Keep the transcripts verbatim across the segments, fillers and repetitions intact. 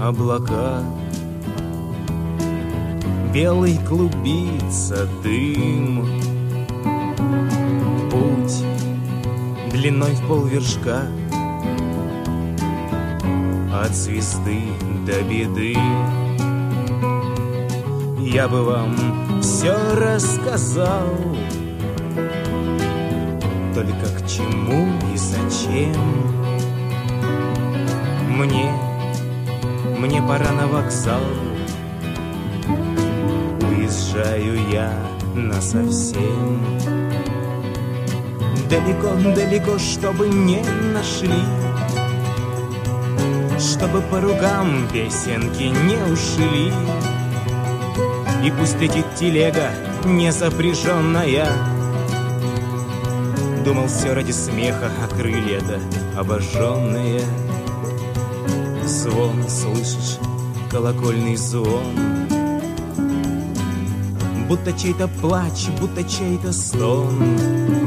облака. Белый клубится дым, путь длиной в полвершка, от звезды до беды. Я бы вам все рассказал, только к чему и зачем. Мне, мне пора на вокзал, уезжаю я насовсем. Далеко-далеко, чтобы не нашли, чтобы по ругам песенки не ушли. И пусть летит телега не запряженная. Думал все ради смеха, а крылья-то обожженные. Звон, слышишь, колокольный звон, будто чей-то плач, будто чей-то стон.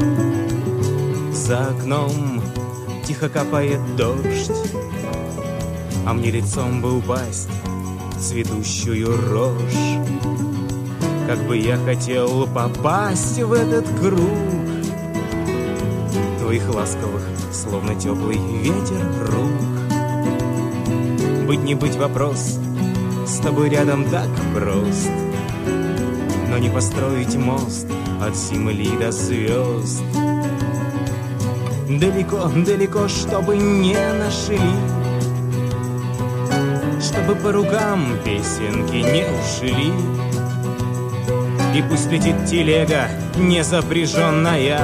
За окном тихо капает дождь, а мне лицом бы упасть в цветущую рожь. Как бы я хотел попасть в этот круг твоих ласковых, словно теплый ветер, рук. Быть не быть вопрос, с тобой рядом так прост, но не построить мост от земли до звезд. Далеко-далеко, чтобы не нашли, чтобы по рукам песенки не ушли. И пусть летит телега не запряженная.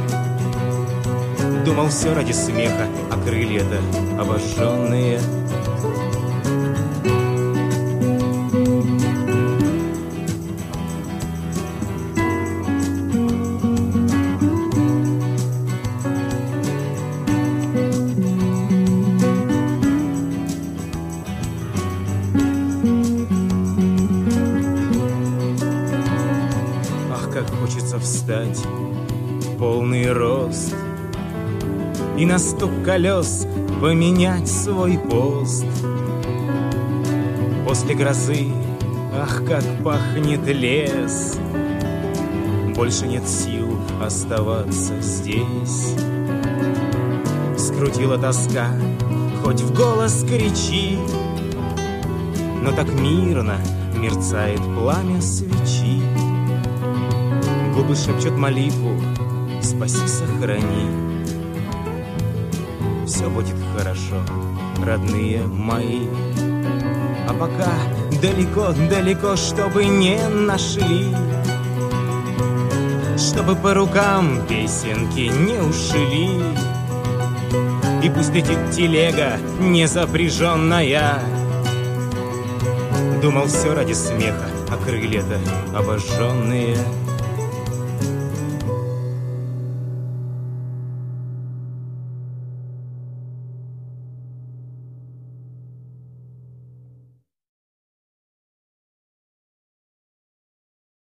Думал все ради смеха, а крылья-то обожженные. Хочется встать в полный рост и на стук колес поменять свой пост. После грозы, ах, как пахнет лес, больше нет сил оставаться здесь. Скрутила тоска, хоть в голос кричи, но так мирно мерцает пламя свечи. Губы шепчут молитву: спаси, сохрани. Все будет хорошо, родные мои. А пока далеко-далеко, чтобы не нашли, чтобы по рукам песенки не ушли. И пусть летит телега не запряженная. Думал все ради смеха, а крылья-то обожженные.